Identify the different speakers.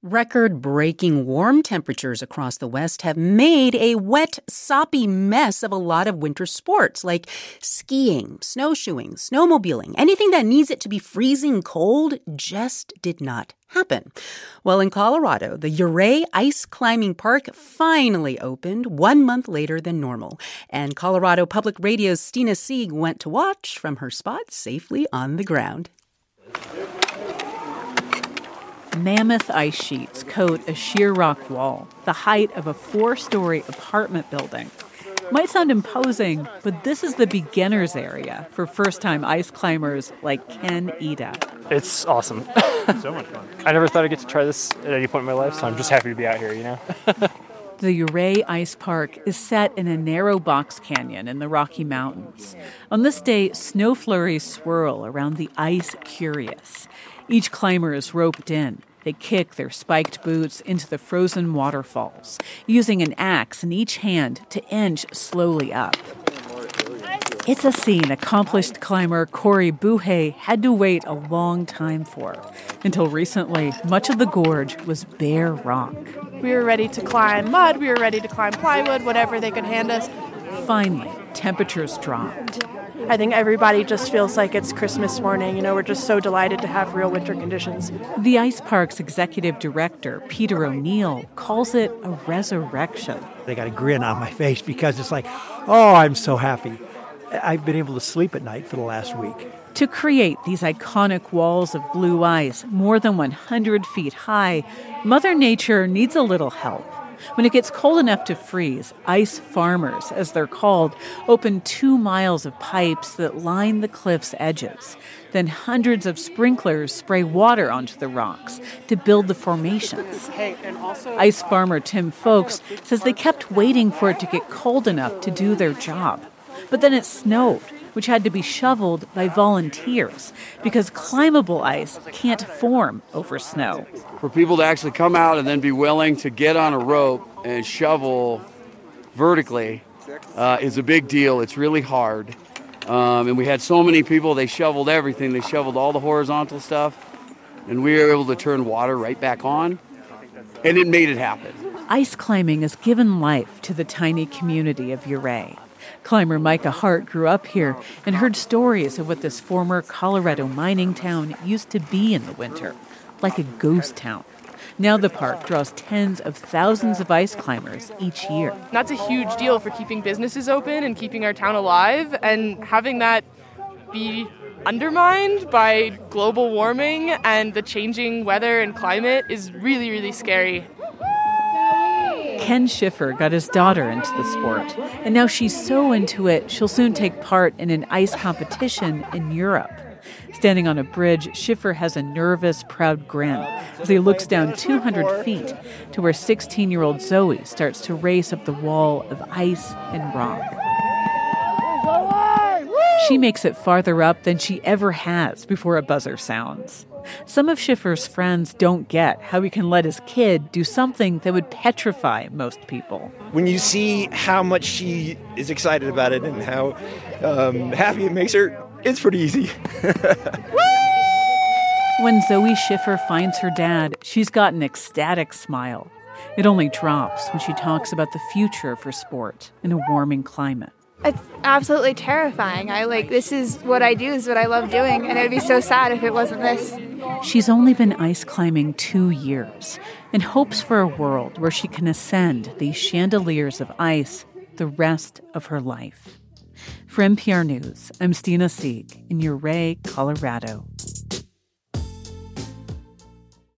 Speaker 1: Record-breaking warm temperatures across the West have made a wet, soppy mess of a lot of winter sports like skiing, snowshoeing, snowmobiling. Anything that needs it to be freezing cold just did not happen. Well, in Colorado, the Ouray Ice Climbing Park finally opened 1 month later than normal. And Colorado Public Radio's Stina Sieg went to watch from her spot safely on the ground.
Speaker 2: Mammoth ice sheets coat a sheer rock wall, the height of a 4-story apartment building. Might sound imposing, but this is the beginner's area for first-time ice climbers like Ken Ida.
Speaker 3: It's awesome. So much fun. I never thought I'd get to try this at any point in my life, so I'm just happy to be out here, you know?
Speaker 2: The Ouray Ice Park is set in a narrow box canyon in the Rocky Mountains. On this day, snow flurries swirl around the ice curious. Each climber is roped in. They kick their spiked boots into the frozen waterfalls, using an axe in each hand to inch slowly up. It's a scene accomplished climber Corey Buhay had to wait a long time for. Until recently, much of the gorge was bare rock.
Speaker 4: We were ready to climb mud, we were ready to climb plywood, whatever they could hand us.
Speaker 2: Finally, temperatures dropped.
Speaker 4: I think everybody just feels like it's Christmas morning. You know, we're just so delighted to have real winter conditions.
Speaker 2: The Ice Park's executive director, Peter O'Neill, calls it a resurrection.
Speaker 5: I got a grin on my face because it's like, oh, I'm so happy. I've been able to sleep at night for the last week.
Speaker 2: To create these iconic walls of blue ice, more than 100 feet high, Mother Nature needs a little help. When it gets cold enough to freeze, ice farmers, as they're called, open 2 miles of pipes that line the cliff's edges. Then hundreds of sprinklers spray water onto the rocks to build the formations. Ice farmer Tim Folks says they kept waiting for it to get cold enough to do their job. But then it snowed, which had to be shoveled by volunteers because climbable ice can't form over snow.
Speaker 6: For people to actually come out and then be willing to get on a rope and shovel vertically is a big deal. It's really hard. And we had so many people, they shoveled everything. They shoveled all the horizontal stuff, and we were able to turn water right back on, and it made it happen.
Speaker 2: Ice climbing has given life to the tiny community of Ouray. Climber Micah Hart grew up here and heard stories of what this former Colorado mining town used to be in the winter, like a ghost town. Now the park draws tens of thousands of ice climbers each year.
Speaker 4: That's a huge deal for keeping businesses open and keeping our town alive, and having that be undermined by global warming and the changing weather and climate is really, really scary.
Speaker 2: Ken Schiffer got his daughter into the sport, and now she's so into it, she'll soon take part in an ice competition in Europe. Standing on a bridge, Schiffer has a nervous, proud grin as he looks down 200 feet to where 16-year-old Zoe starts to race up the wall of ice and rock. She makes it farther up than she ever has before a buzzer sounds. Some of Schiffer's friends don't get how he can let his kid do something that would petrify most people.
Speaker 7: When you see how much she is excited about it and how happy it makes her, it's pretty easy.
Speaker 2: When Zoe Schiffer finds her dad, she's got an ecstatic smile. It only drops when she talks about the future for sport in a warming climate.
Speaker 8: It's absolutely terrifying. This is what I do, is what I love doing, and it would be so sad if it wasn't this.
Speaker 2: She's only been ice climbing 2 years and hopes for a world where she can ascend these chandeliers of ice the rest of her life. For NPR News, I'm Stina Sieg in Ouray, Colorado.